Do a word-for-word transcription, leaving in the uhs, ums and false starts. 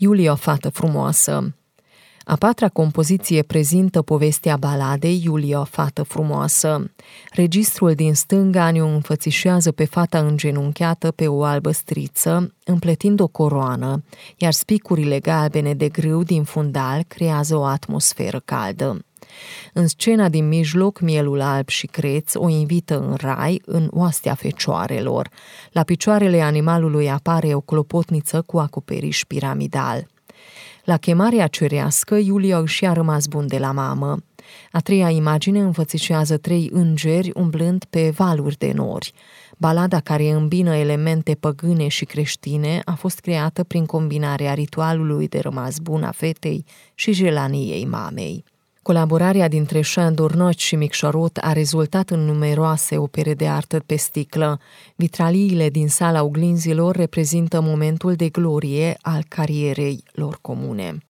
Iulia, fată frumoasă. A patra compoziție prezintă povestea baladei Iulia, fată frumoasă. Registrul din stânga ne-o înfățișează pe fata îngenunchiată pe o albă striță, împletind o coroană, iar spicurile galbene de grâu din fundal creează o atmosferă caldă. În scena din mijloc, mielul alb și creț o invită în rai, în oastea fecioarelor. La picioarele animalului apare o clopotniță cu acoperiș piramidal. La chemarea cerească, Iulia își a rămas bun de la mamă. A treia imagine înfățișează trei îngeri umblând pe valuri de nori. Balada, care îmbină elemente păgâne și creștine, a fost creată prin combinarea ritualului de rămas bun a fetei și jelaniei mamei. Colaborarea dintre Sándor Nagy și Micșorot a rezultat în numeroase opere de artă pe sticlă. Vitraliile din sala oglinzilor reprezintă momentul de glorie al carierei lor comune.